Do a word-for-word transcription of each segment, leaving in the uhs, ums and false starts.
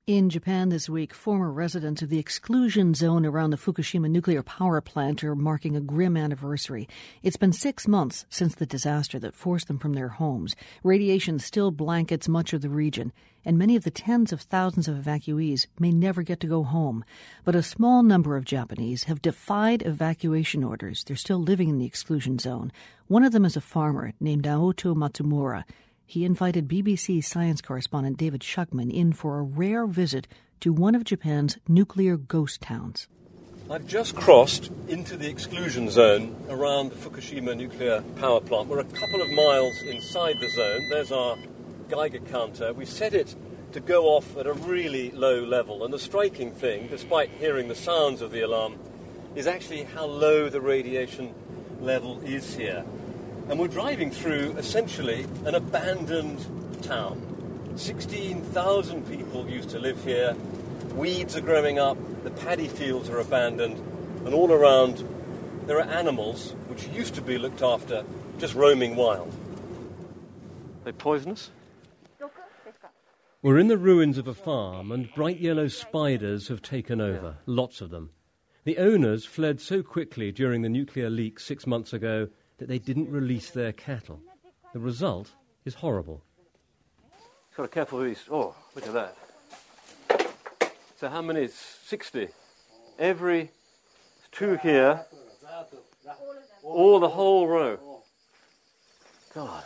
In Japan this week, former residents of the exclusion zone around the Fukushima nuclear power plant are marking a grim anniversary. It's been six months since the disaster that forced them from their homes. Radiation still blankets much of the region, and many of the tens of thousands of evacuees may never get to go home. But a small number of Japanese have defied evacuation orders. They're still living in the exclusion zone. One of them is a farmer named Naoto Matsumura. He invited B B C science correspondent David Shuckman in for a rare visit to one of Japan's nuclear ghost towns. I've just crossed into the exclusion zone around the Fukushima nuclear power plant. We're a couple of miles inside the zone. There's our Geiger counter. We set it to go off at a really low level. And the striking thing, despite hearing the sounds of the alarm, is actually how low the radiation level is here. And we're driving through, essentially, an abandoned town. sixteen thousand people used to live here. Weeds are growing up, the paddy fields are abandoned, and all around there are animals, which used to be looked after, just roaming wild. Are they poisonous? We're in the ruins of a farm, and bright yellow spiders have taken over, lots of them. The owners fled so quickly during the nuclear leak six months ago that they didn't release their cattle. The result is horrible. Got to be careful with these. Oh, look at that. So how many? sixty. Every two here. All the whole row. God.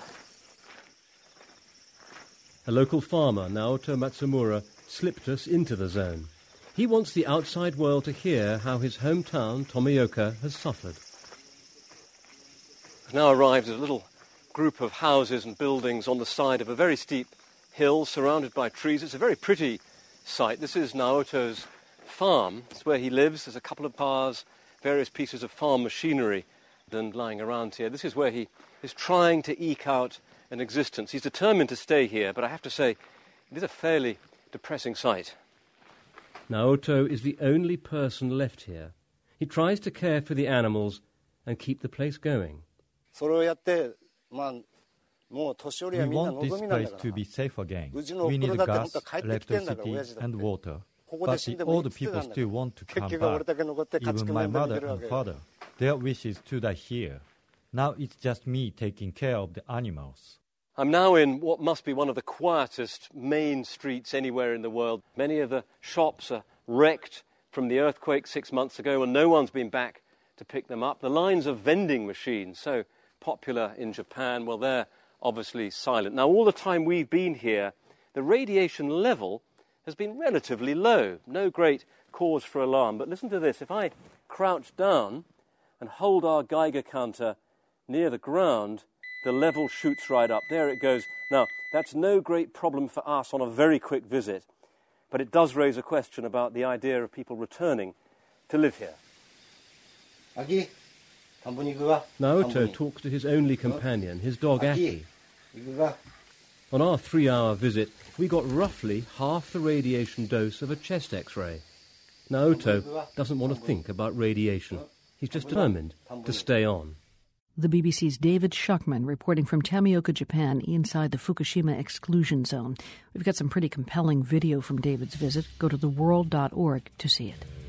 A local farmer, Naoto Matsumura, slipped us into the zone. He wants the outside world to hear how his hometown, Tomioka, has suffered. We've now arrived at a little group of houses and buildings on the side of a very steep hill surrounded by trees. It's a very pretty site. This is Naoto's farm. It's where he lives. There's a couple of bars, various pieces of farm machinery and lying around here. This is where he is trying to eke out an existence. He's determined to stay here, but I have to say, it is a fairly depressing sight. Naoto is the only person left here. He tries to care for the animals and keep the place going. We want this place to be safe again. We need gas, electricity, and water. But the old people still want to come back. Even my mother and father, their wish is to die here. Now it's just me taking care of the animals. I'm now in what must be one of the quietest main streets anywhere in the world. Many of the shops are wrecked from the earthquake six months ago, and no one's been back to pick them up. The lines of vending machines, so popular in Japan, well, they're obviously silent. Now, all the time we've been here, the radiation level has been relatively low. No great cause for alarm. But listen to this. If I crouch down and hold our Geiger counter near the ground, the level shoots right up. There it goes. Now, that's no great problem for us on a very quick visit, but it does raise a question about the idea of people returning to live here. Naoto talks to his only companion, his dog Aki. On our three-hour visit, we got roughly half the radiation dose of a chest X-ray. Naoto doesn't want to think about radiation. He's just determined to stay on. The B B C's David Shuckman reporting from Tomioka, Japan, inside the Fukushima exclusion zone. We've got some pretty compelling video from David's visit. Go to the world dot org to see it.